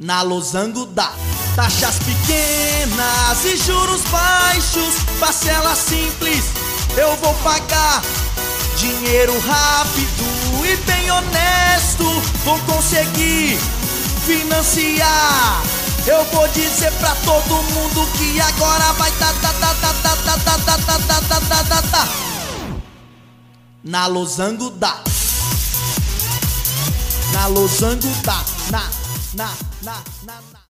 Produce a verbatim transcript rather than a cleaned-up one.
Na Losango dá. Taxas pequenas e juros baixos, parcela simples, eu vou pagar. Dinheiro rápido e bem honesto, vou conseguir financiar. Eu vou dizer pra todo mundo que agora vai tá tá tá tá tá tá tá tá tá tá tá tá tá. Na Losango dá. Na Losango dá. Na, na, na, na, na.